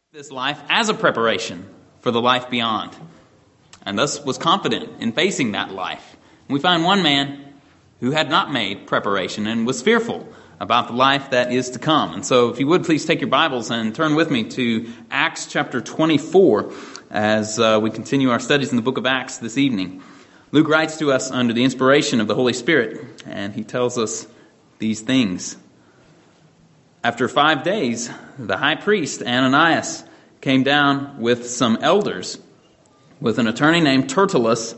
This life as a preparation for the life beyond, and thus was confident in facing that life. We find one man who had not made preparation and was fearful about the life that is to come. And so if you would, please take your Bibles and turn with me to Acts chapter 24 as we continue our studies in the book of Acts this evening. Luke writes to us under the inspiration of the Holy Spirit, and he tells us these things. After 5 days, the high priest Ananias came down with some elders, with an attorney named Tertullus,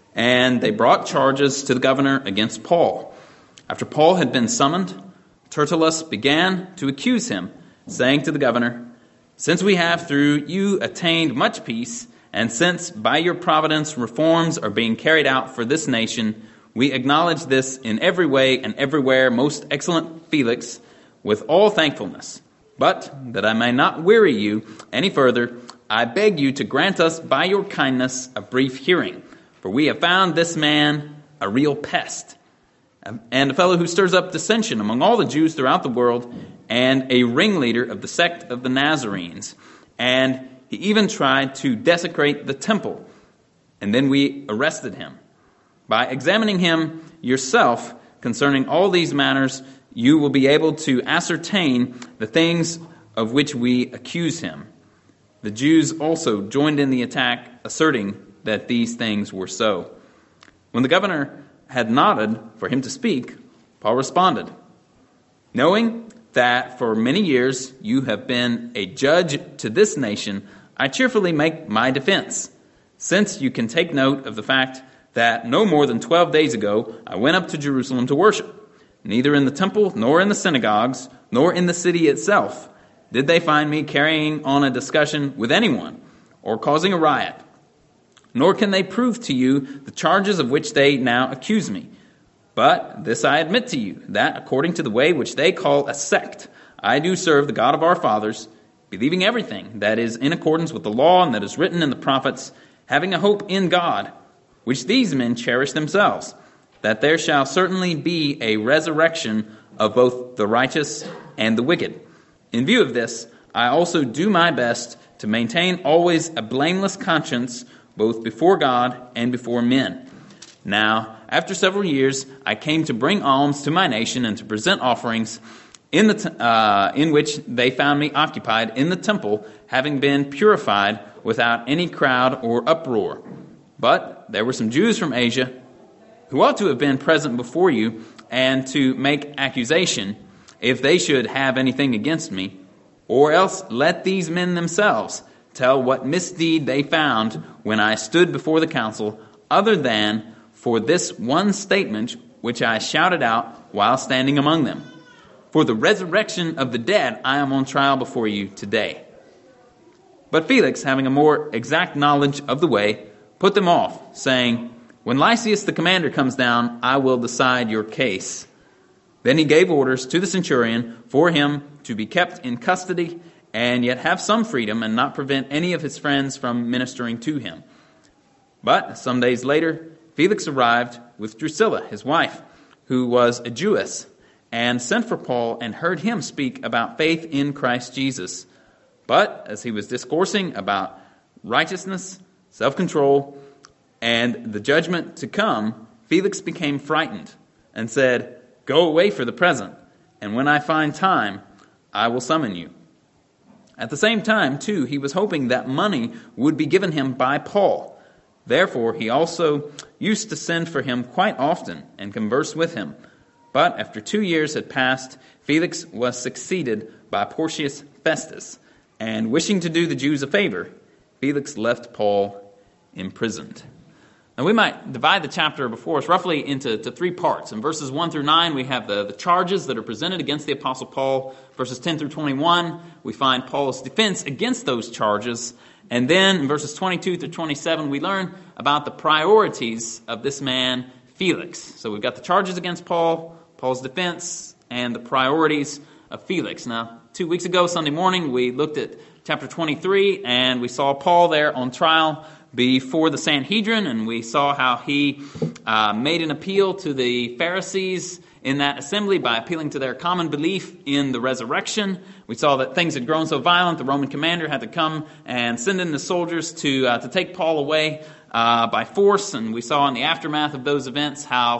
and they brought charges to the governor against Paul. After Paul had been summoned, Tertullus began to accuse him, saying to the governor, "Since we have through you attained much peace, and since by your providence reforms are being carried out for this nation, we acknowledge this in every way and everywhere, most excellent Felix, with all thankfulness. But that I may not weary you any further, I beg you to grant us by your kindness a brief hearing. For we have found this man a real pest, and a fellow who stirs up dissension among all the Jews throughout the world, and a ringleader of the sect of the Nazarenes. And he even tried to desecrate the temple. And then we arrested him. By examining him yourself concerning all these matters, you will be able to ascertain the things of which we accuse him." The Jews also joined in the attack, asserting that these things were so. When the governor had nodded for him to speak, Paul responded, "Knowing that for many years you have been a judge to this nation, I cheerfully make my defense, since you can take note of the fact that no more than 12 days ago I went up to Jerusalem to worship. Neither in the temple, nor in the synagogues, nor in the city itself did they find me carrying on a discussion with anyone or causing a riot. Nor can they prove to you the charges of which they now accuse me. But this I admit to you, that according to the way which they call a sect, I do serve the God of our fathers, believing everything that is in accordance with the law and that is written in the prophets, having a hope in God, which these men cherish themselves, that there shall certainly be a resurrection of both the righteous and the wicked. In view of this, I also do my best to maintain always a blameless conscience, both before God and before men. Now, after several years, I came to bring alms to my nation and to present offerings in which they found me occupied in the temple, having been purified without any crowd or uproar. But there were some Jews from Asia who ought to have been present before you and to make accusation if they should have anything against me, or else let these men themselves tell what misdeed they found when I stood before the council, other than for this one statement which I shouted out while standing among them. For the resurrection of the dead I am on trial before you today." But Felix, having a more exact knowledge of the way, put them off, saying, "When Lysias the commander comes down, I will decide your case." Then he gave orders to the centurion for him to be kept in custody and yet have some freedom and not prevent any of his friends from ministering to him. But some days later, Felix arrived with Drusilla, his wife, who was a Jewess, and sent for Paul and heard him speak about faith in Christ Jesus. But as he was discoursing about righteousness, self-control, and the judgment to come, Felix became frightened and said, "Go away for the present, and when I find time, I will summon you." At the same time, too, he was hoping that money would be given him by Paul. Therefore, he also used to send for him quite often and converse with him. But after 2 years had passed, Felix was succeeded by Porcius Festus, and wishing to do the Jews a favor, Felix left Paul imprisoned. Now, we might divide the chapter before us roughly into 3 parts. In verses 1 through 9, we have the charges that are presented against the Apostle Paul. Verses 10 through 21, we find Paul's defense against those charges. And then in verses 22 through 27, we learn about the priorities of this man, Felix. So we've got the charges against Paul, Paul's defense, and the priorities of Felix. Now, 2 weeks ago, Sunday morning, we looked at chapter 23, and we saw Paul there on trial before the Sanhedrin, and we saw how he made an appeal to the Pharisees in that assembly by appealing to their common belief in the resurrection. We saw that things had grown so violent, the Roman commander had to come and send in the soldiers to take Paul away by force. And we saw in the aftermath of those events how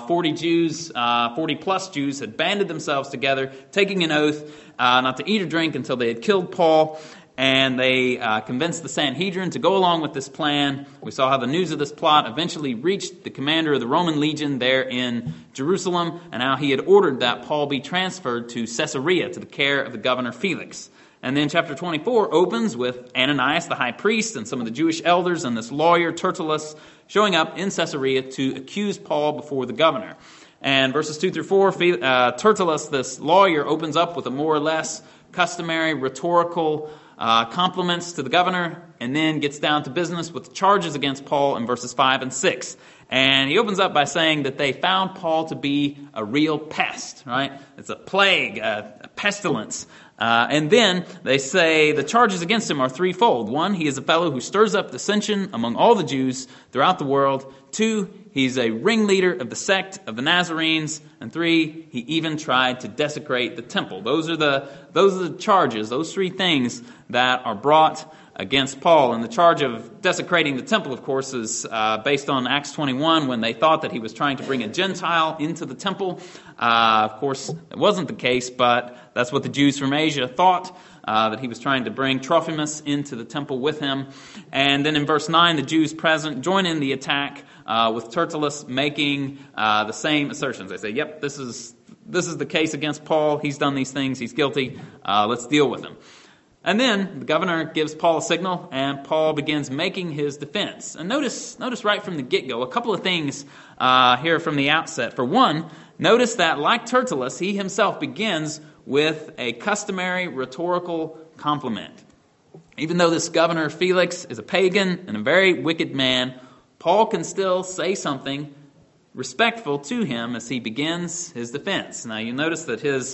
40 plus Jews had banded themselves together, taking an oath not to eat or drink until they had killed Paul. And they convinced the Sanhedrin to go along with this plan. We saw how the news of this plot eventually reached the commander of the Roman legion there in Jerusalem, and how he had ordered that Paul be transferred to Caesarea to the care of the governor Felix. And then chapter 24 opens with Ananias the high priest and some of the Jewish elders and this lawyer Tertullus showing up in Caesarea to accuse Paul before the governor. And verses 2 through 4, Tertullus, this lawyer, opens up with a more or less customary rhetorical compliments to the governor, and then gets down to business with charges against Paul in verses 5 and 6. And he opens up by saying that they found Paul to be a real pest, right? It's a plague, a pestilence. And then they say the charges against him are threefold. 1, he is a fellow who stirs up dissension among all the Jews throughout the world. 2, he's a ringleader of the sect of the Nazarenes. And 3, he even tried to desecrate the temple. Those are the charges, those 3 things that are brought against Paul. And the charge of desecrating the temple, of course, is based on Acts 21, when they thought that he was trying to bring a Gentile into the temple. Of course, it wasn't the case, but that's what the Jews from Asia thought, that he was trying to bring Trophimus into the temple with him. And then in verse 9, the Jews present join in the attack with Tertullus making the same assertions. They say, yep, this is the case against Paul. He's done these things. He's guilty. Let's deal with him. And then the governor gives Paul a signal, and Paul begins making his defense. And notice right from the get-go, a couple of things here from the outset. For one, notice that, like Tertullus, he himself begins with a customary rhetorical compliment. Even though this governor Felix is a pagan and a very wicked man, Paul can still say something respectful to him as he begins his defense. Now you notice that his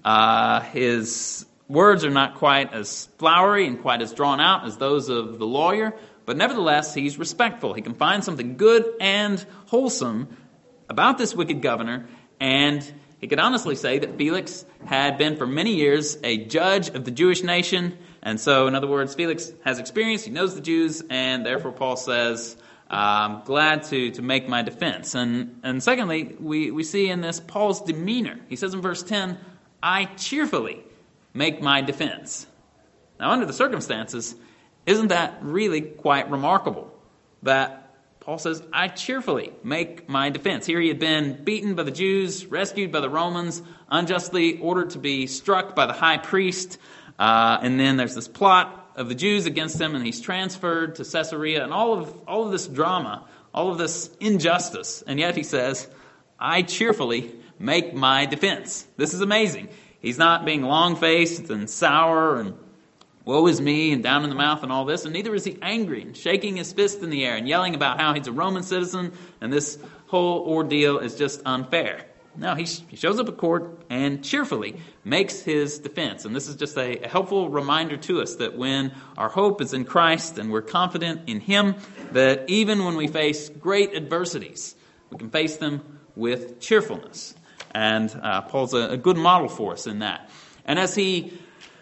words are not quite as flowery and quite as drawn out as those of the lawyer, but nevertheless he's respectful. He can find something good and wholesome about this wicked governor, and he could honestly say that Felix had been for many years a judge of the Jewish nation. And so, in other words, Felix has experience, he knows the Jews, and therefore Paul says, I'm glad to make my defense. And secondly, we see in this Paul's demeanor. He says in verse 10, I cheerfully make my defense. Now, under the circumstances, isn't that really quite remarkable? That Paul says, I cheerfully make my defense. Here he had been beaten by the Jews, rescued by the Romans, unjustly ordered to be struck by the high priest. And then there's this plot of the Jews against him, and he's transferred to Caesarea, and all of this drama, all of this injustice. And yet he says, I cheerfully make my defense. This is amazing. He's not being long-faced and sour and woe is me and down in the mouth and all this, and neither is he angry and shaking his fist in the air and yelling about how he's a Roman citizen and this whole ordeal is just unfair. No, he shows up at court and cheerfully makes his defense. And this is just a helpful reminder to us that when our hope is in Christ and we're confident in Him, that even when we face great adversities, we can face them with cheerfulness. And Paul's a good model for us in that. And as he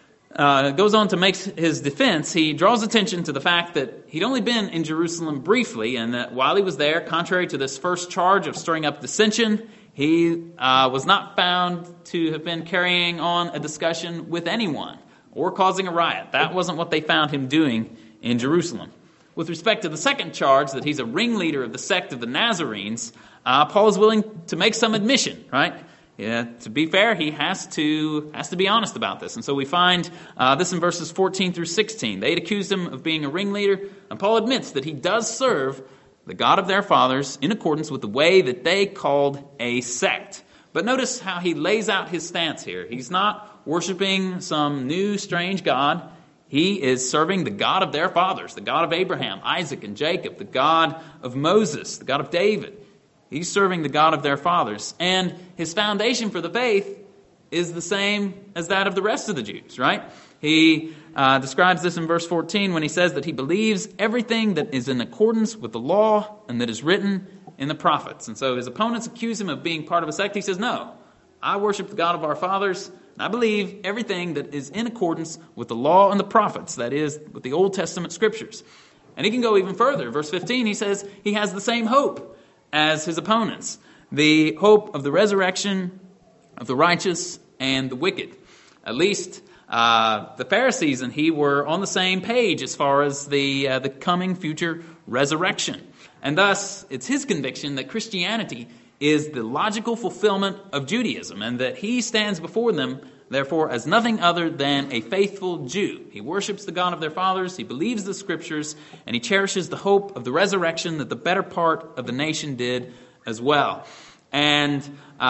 goes on to make his defense, he draws attention to the fact that he'd only been in Jerusalem briefly, and that while he was there, contrary to this first charge of stirring up dissension, he was not found to have been carrying on a discussion with anyone or causing a riot. That wasn't what they found him doing in Jerusalem. With respect to the second charge, that he's a ringleader of the sect of the Nazarenes, Paul is willing to make some admission, right? Yeah, to be fair, he has to be honest about this. And so we find this in verses 14 through 16. They had accused him of being a ringleader, and Paul admits that he does serve the God of their fathers in accordance with the way that they called a sect. But notice how he lays out his stance here. He's not worshiping some new, strange God. He is serving the God of their fathers, the God of Abraham, Isaac, and Jacob, the God of Moses, the God of David. He's serving the God of their fathers. And his foundation for the faith is the same as that of the rest of the Jews, right? He describes this in verse 14 when he says that he believes everything that is in accordance with the law and that is written in the prophets. And so his opponents accuse him of being part of a sect. He says, no, I worship the God of our fathers, and I believe everything that is in accordance with the law and the prophets, that is, with the Old Testament scriptures. And he can go even further. Verse 15, he says he has the same hope as his opponents, the hope of the resurrection of the righteous and the wicked. At least the Pharisees and he were on the same page as far as the coming future resurrection. And thus, it's his conviction that Christianity is the logical fulfillment of Judaism, and that he stands before them, therefore, as nothing other than a faithful Jew. He worships the God of their fathers, he believes the scriptures, and he cherishes the hope of the resurrection that the better part of the nation did as well. And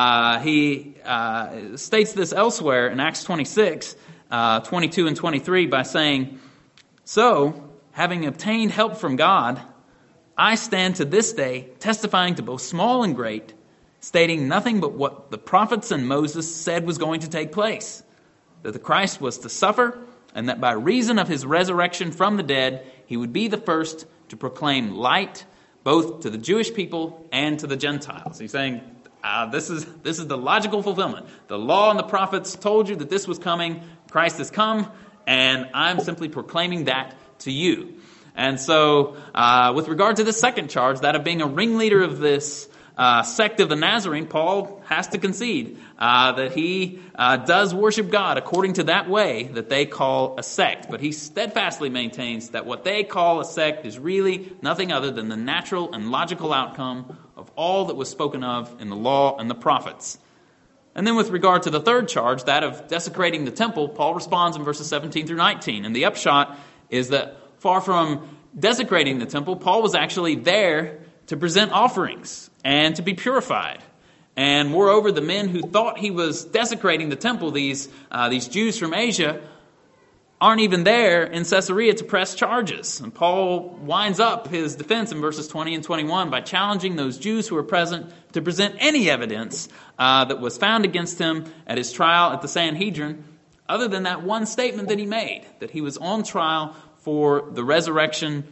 he states this elsewhere in Acts 26, 22 and 23 by saying, "So, having obtained help from God, I stand to this day testifying to both small and great, stating nothing but what the prophets and Moses said was going to take place, that the Christ was to suffer, and that by reason of his resurrection from the dead, he would be the first to proclaim light both to the Jewish people and to the Gentiles." He's saying, this is the logical fulfillment. The law and the prophets told you that this was coming. Christ has come, and I'm simply proclaiming that to you. And so, with regard to the second charge, that of being a ringleader of this sect of the Nazarene, Paul has to concede that he does worship God according to that way that they call a sect. But he steadfastly maintains that what they call a sect is really nothing other than the natural and logical outcome of all that was spoken of in the law and the prophets. And then with regard to the third charge, that of desecrating the temple, Paul responds in verses 17 through 19. And the upshot is that far from desecrating the temple, Paul was actually there to present offerings and to be purified. And moreover, the men who thought he was desecrating the temple, these Jews from Asia, aren't even there in Caesarea to press charges. And Paul winds up his defense in verses 20 and 21 by challenging those Jews who were present to present any evidence that was found against him at his trial at the Sanhedrin, other than that one statement that he made, that he was on trial for the resurrection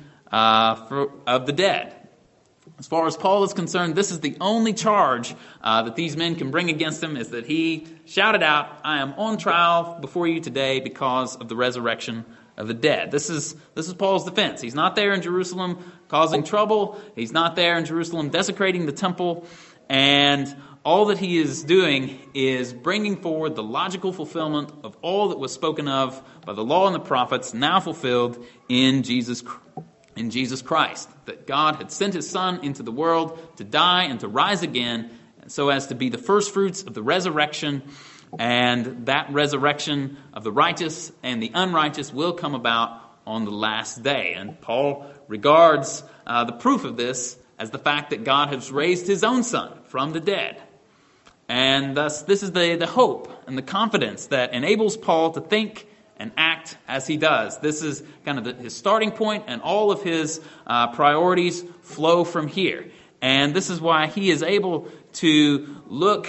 of the dead. As far as Paul is concerned, this is the only charge that these men can bring against him, is that he shouted out, "I am on trial before you today because of the resurrection of the dead." This is Paul's defense. He's not there in Jerusalem causing trouble. He's not there in Jerusalem desecrating the temple. And all that he is doing is bringing forward the logical fulfillment of all that was spoken of by the law and the prophets, now fulfilled in Jesus Christ. That God had sent his Son into the world to die and to rise again, so as to be the first fruits of the resurrection. And that resurrection of the righteous and the unrighteous will come about on the last day. And Paul regards the proof of this as the fact that God has raised his own Son from the dead. And thus, this is the hope and the confidence that enables Paul to think and act as he does. This is kind of his starting point, and all of his priorities flow from here. And this is why he is able to look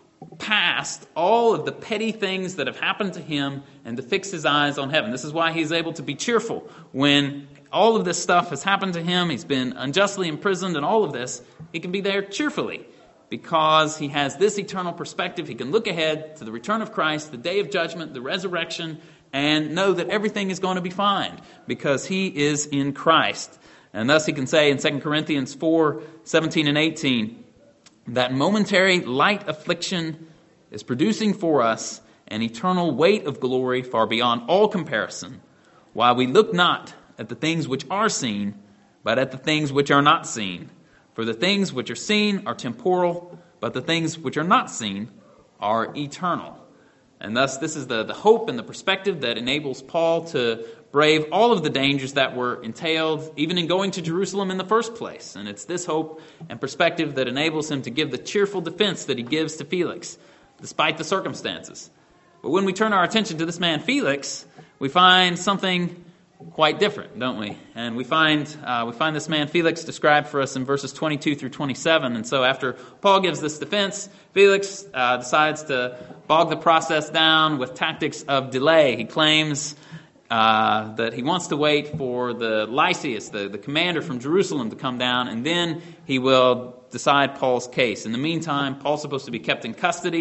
past all of the petty things that have happened to him and to fix his eyes on heaven. This is why he's able to be cheerful when all of this stuff has happened to him. He's been unjustly imprisoned and all of this. He can be there cheerfully because he has this eternal perspective. He can look ahead to the return of Christ, the day of judgment, the resurrection, and know that everything is going to be fine because he is in Christ. And thus he can say in 2 Corinthians 4:17 and 18, that momentary light affliction is producing for us an eternal weight of glory far beyond all comparison, while we look not at the things which are seen, but at the things which are not seen. For the things which are seen are temporal, but the things which are not seen are eternal. And thus this is the hope and the perspective that enables Paul to brave all of the dangers that were entailed even in going to Jerusalem in the first place. And it's this hope and perspective that enables him to give the cheerful defense that he gives to Felix, despite the circumstances. But when we turn our attention to this man Felix, we find something quite different, don't we? And we find this man Felix described for us in verses 22 through 27. And so after Paul gives this defense, Felix decides to bog the process down with tactics of delay. He claims that he wants to wait for the Lysias, the commander from Jerusalem, to come down, and then he will decide Paul's case. In the meantime, Paul's supposed to be kept in custody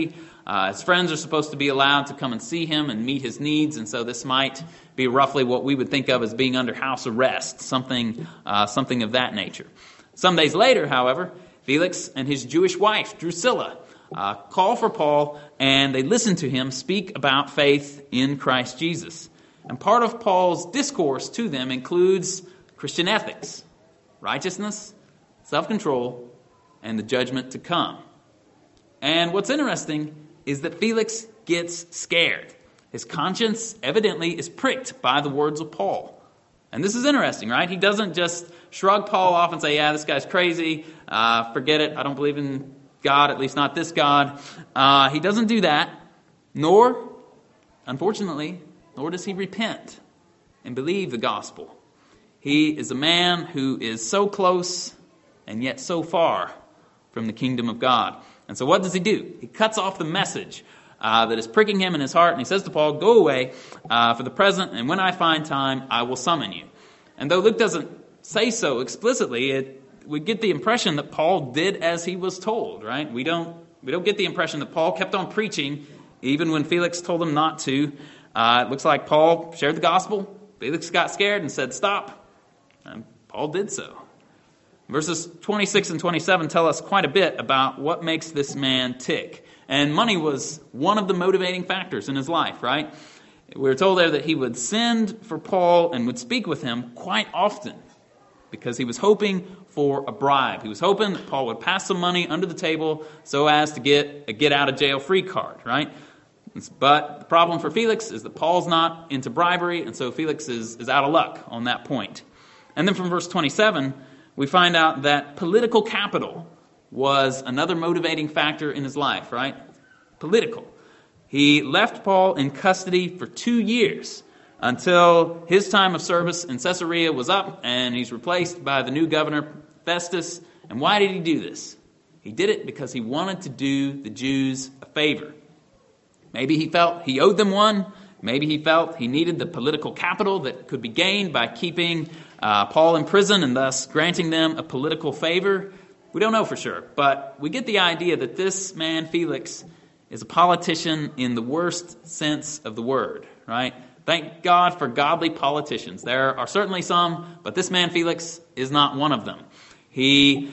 His friends are supposed to be allowed to come and see him and meet his needs, and so this might be roughly what we would think of as being under house arrest, something of that nature. Some days later, however, Felix and his Jewish wife, Drusilla, call for Paul, and they listen to him speak about faith in Christ Jesus. And part of Paul's discourse to them includes Christian ethics, righteousness, self-control, and the judgment to come. And what's interesting is that Felix gets scared. His conscience evidently is pricked by the words of Paul. And this is interesting, right? He doesn't just shrug Paul off and say, yeah, this guy's crazy, forget it, I don't believe in God, at least not this God. He doesn't do that, nor does he repent and believe the gospel. He is a man who is so close and yet so far from the kingdom of God. And so what does he do? He cuts off the message that is pricking him in his heart, and he says to Paul, go away for the present, and when I find time, I will summon you. And though Luke doesn't say so explicitly, we get the impression that Paul did as he was told, right? We don't get the impression that Paul kept on preaching even when Felix told him not to. It looks like Paul shared the gospel. Felix got scared and said, stop. And Paul did so. Verses 26 and 27 tell us quite a bit about what makes this man tick. And money was one of the motivating factors in his life, right? We're told there that he would send for Paul and would speak with him quite often because he was hoping for a bribe. He was hoping that Paul would pass some money under the table so as to get a get-out-of-jail-free card, right? But the problem for Felix is that Paul's not into bribery, and so Felix is out of luck on that point. And then from verse 27, we find out that political capital was another motivating factor in his life, right? Political. He left Paul in custody for 2 years until his time of service in Caesarea was up and he's replaced by the new governor, Festus. And why did he do this? He did it because he wanted to do the Jews a favor. Maybe he felt he owed them one. Maybe he felt he needed the political capital that could be gained by keeping Paul in prison and thus granting them a political favor. We don't know for sure, but we get the idea that this man, Felix, is a politician in the worst sense of the word, right? Thank God for godly politicians. There are certainly some, but this man, Felix, is not one of them. He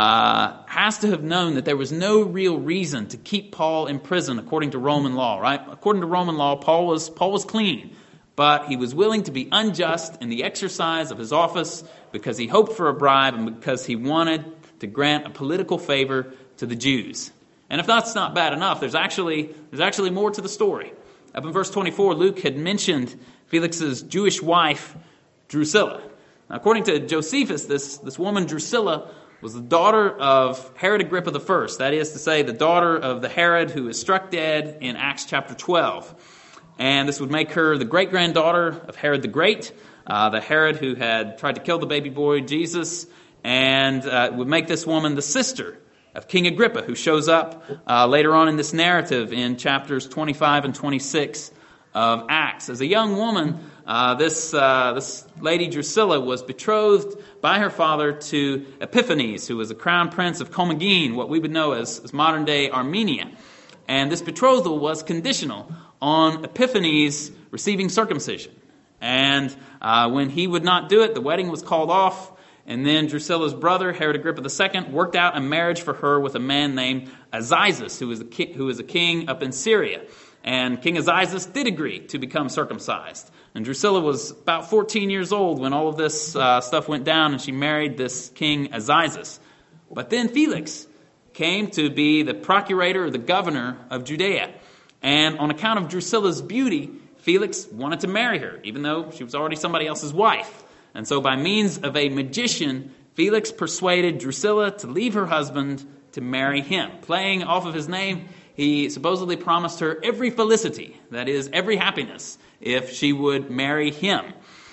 has to have known that there was no real reason to keep Paul in prison according to Roman law, right? According to Roman law, Paul was clean, but he was willing to be unjust in the exercise of his office because he hoped for a bribe and because he wanted to grant a political favor to the Jews. And if that's not bad enough, there's actually more to the story. Up in verse 24, Luke had mentioned Felix's Jewish wife, Drusilla. Now, according to Josephus, this woman, Drusilla, was the daughter of Herod Agrippa I. That is to say, the daughter of the Herod who is struck dead in Acts chapter 12. And this would make her the great-granddaughter of Herod the Great, the Herod who had tried to kill the baby boy Jesus, and would make this woman the sister of King Agrippa, who shows up later on in this narrative in chapters 25 and 26 of Acts. As a young woman, this lady Drusilla was betrothed by her father to Epiphanes, who was a crown prince of Commagene, what we would know as modern-day Armenia. And this betrothal was conditional on Epiphanes receiving circumcision. And when he would not do it, the wedding was called off. And then Drusilla's brother, Herod Agrippa II, worked out a marriage for her with a man named Azizus, who was a king up in Syria. And King Azizus did agree to become circumcised. And Drusilla was about 14 years old when all of this stuff went down, and she married this King Azizus. But then Felix came to be the procurator or the governor of Judea. And on account of Drusilla's beauty, Felix wanted to marry her, even though she was already somebody else's wife. And so by means of a magician, Felix persuaded Drusilla to leave her husband to marry him. Playing off of his name, he supposedly promised her every felicity, that is, every happiness, if she would marry him.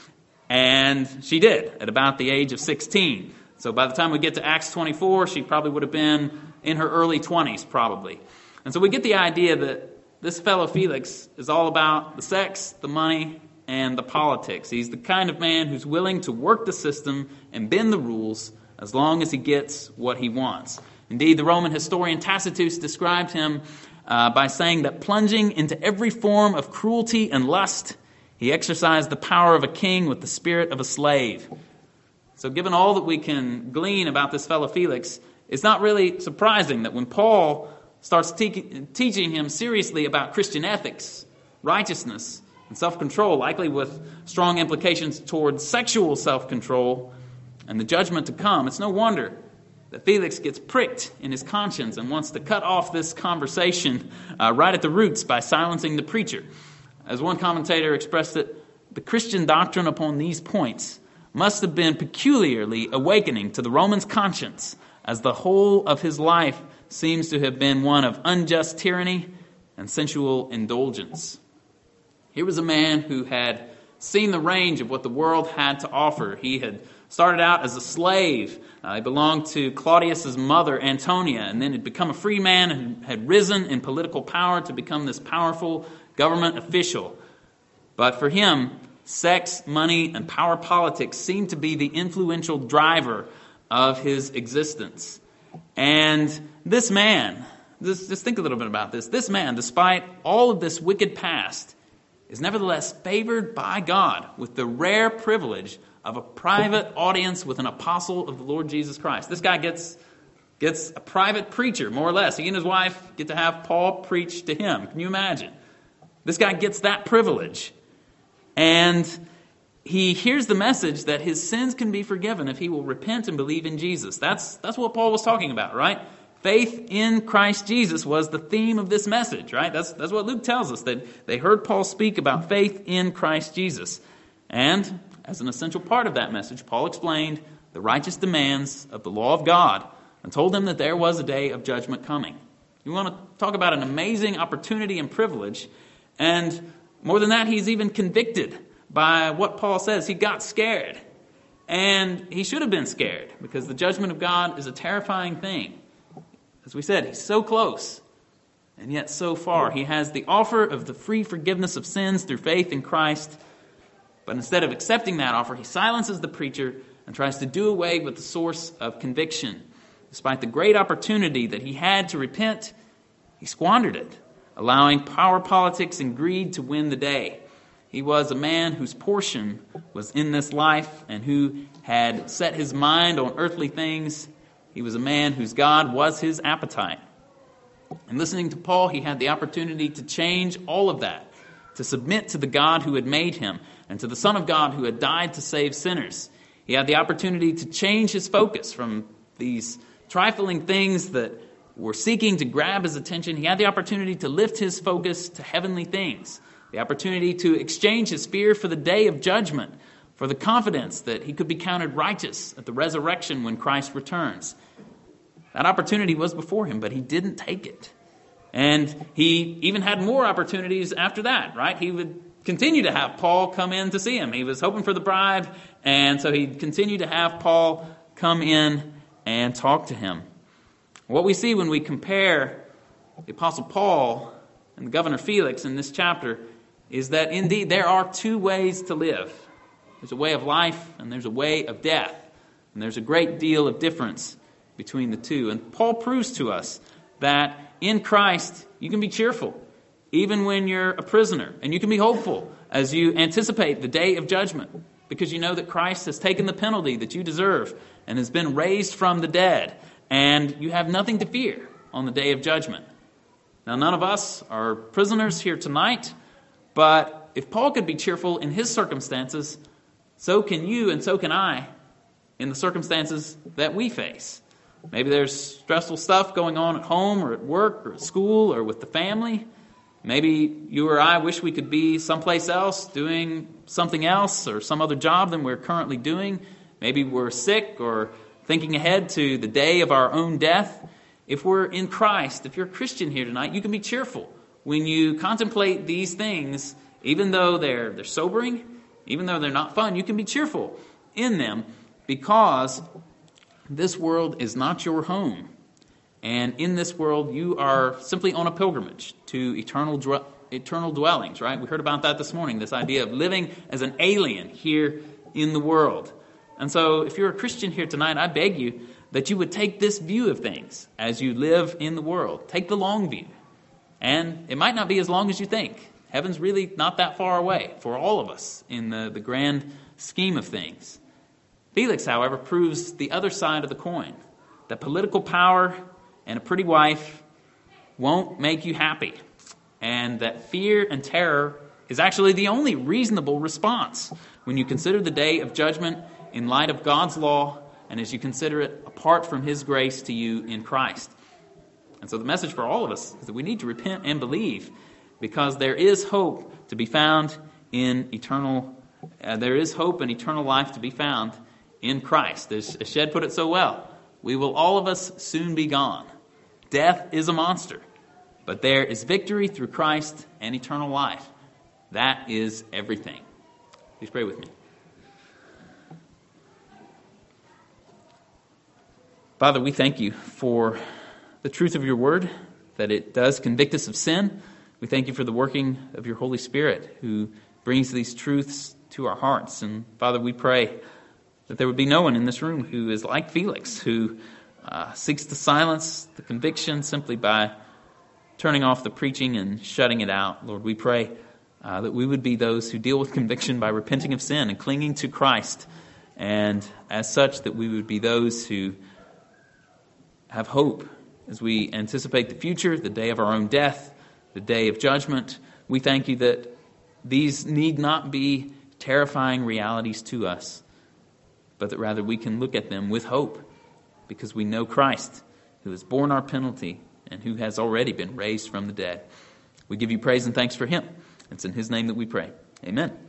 And she did, at about the age of 16. So by the time we get to Acts 24, she probably would have been in her early 20s, probably. And so we get the idea that this fellow Felix is all about the sex, the money, and the politics. He's the kind of man who's willing to work the system and bend the rules as long as he gets what he wants. Indeed, the Roman historian Tacitus described him by saying that plunging into every form of cruelty and lust, he exercised the power of a king with the spirit of a slave. So given all that we can glean about this fellow Felix, it's not really surprising that when Paul starts teaching him seriously about Christian ethics, righteousness, and self-control, likely with strong implications towards sexual self-control and the judgment to come, it's no wonder that Felix gets pricked in his conscience and wants to cut off this conversation right at the roots by silencing the preacher. As one commentator expressed it, the Christian doctrine upon these points must have been peculiarly awakening to the Roman's conscience, as the whole of his life seems to have been one of unjust tyranny and sensual indulgence. Here was a man who had seen the range of what the world had to offer. He had started out as a slave. He belonged to Claudius's mother, Antonia, and then had become a free man and had risen in political power to become this powerful government official. But for him, sex, money, and power politics seemed to be the influential driver of his existence. And this man, just think a little bit about this. This man, despite all of this wicked past, is nevertheless favored by God with the rare privilege of a private audience with an apostle of the Lord Jesus Christ. This guy gets a private preacher, more or less. He and his wife get to have Paul preach to him. Can you imagine? This guy gets that privilege. And he hears the message that his sins can be forgiven if he will repent and believe in Jesus. That's what Paul was talking about, right? Faith in Christ Jesus was the theme of this message, right? That's what Luke tells us, that they heard Paul speak about faith in Christ Jesus. And as an essential part of that message, Paul explained the righteous demands of the law of God and told them that there was a day of judgment coming. You want to talk about an amazing opportunity and privilege. And more than that, he's even convicted by what Paul says. He got scared. And he should have been scared, because the judgment of God is a terrifying thing. As we said, he's so close and yet so far. He has the offer of the free forgiveness of sins through faith in Christ. But instead of accepting that offer, he silences the preacher and tries to do away with the source of conviction. Despite the great opportunity that he had to repent, he squandered it, allowing power politics and greed to win the day. He was a man whose portion was in this life and who had set his mind on earthly things. He was a man whose God was his appetite. And listening to Paul, he had the opportunity to change all of that, to submit to the God who had made him and to the Son of God who had died to save sinners. He had the opportunity to change his focus from these trifling things that were seeking to grab his attention. He had the opportunity to lift his focus to heavenly things, the opportunity to exchange his fear for the day of judgment, for the confidence that he could be counted righteous at the resurrection when Christ returns. That opportunity was before him, but he didn't take it. And he even had more opportunities after that, right? He would continue to have Paul come in to see him. He was hoping for the bribe, and so he'd continue to have Paul come in and talk to him. What we see when we compare the Apostle Paul and the governor Felix in this chapter is that indeed there are two ways to live. There's a way of life and there's a way of death. And there's a great deal of difference between the two. And Paul proves to us that in Christ you can be cheerful even when you're a prisoner. And you can be hopeful as you anticipate the day of judgment, because you know that Christ has taken the penalty that you deserve and has been raised from the dead. And you have nothing to fear on the day of judgment. Now, none of us are prisoners here tonight, but if Paul could be cheerful in his circumstances, so can you and so can I in the circumstances that we face. Maybe there's stressful stuff going on at home or at work or at school or with the family. Maybe you or I wish we could be someplace else doing something else or some other job than we're currently doing. Maybe we're sick or thinking ahead to the day of our own death. If we're in Christ, if you're a Christian here tonight, you can be cheerful when you contemplate these things, even though they're sobering, even though they're not fun. You can be cheerful in them because this world is not your home. And in this world, you are simply on a pilgrimage to eternal dwellings, right? We heard about that this morning, this idea of living as an alien here in the world. And so if you're a Christian here tonight, I beg you that you would take this view of things as you live in the world. Take the long view. And it might not be as long as you think. Heaven's really not that far away for all of us in the grand scheme of things. Felix, however, proves the other side of the coin, that political power and a pretty wife won't make you happy, and that fear and terror is actually the only reasonable response when you consider the day of judgment in light of God's law and as you consider it apart from His grace to you in Christ. And so the message for all of us is that we need to repent and believe, because there is hope to be found in eternal. There is hope and eternal life to be found in Christ. As Shed put it so well, we will all of us soon be gone. Death is a monster, but there is victory through Christ and eternal life. That is everything. Please pray with me. Father, we thank you for the truth of your word, that it does convict us of sin. We thank you for the working of your Holy Spirit who brings these truths to our hearts. And Father, we pray that there would be no one in this room who is like Felix, who seeks to silence the conviction simply by turning off the preaching and shutting it out. Lord, we pray that we would be those who deal with conviction by repenting of sin and clinging to Christ. And as such, that we would be those who have hope as we anticipate the future, the day of our own death, the day of judgment. We thank you that these need not be terrifying realities to us, but that rather we can look at them with hope, because we know Christ, who has borne our penalty and who has already been raised from the dead. We give you praise and thanks for him. It's in his name that we pray. Amen.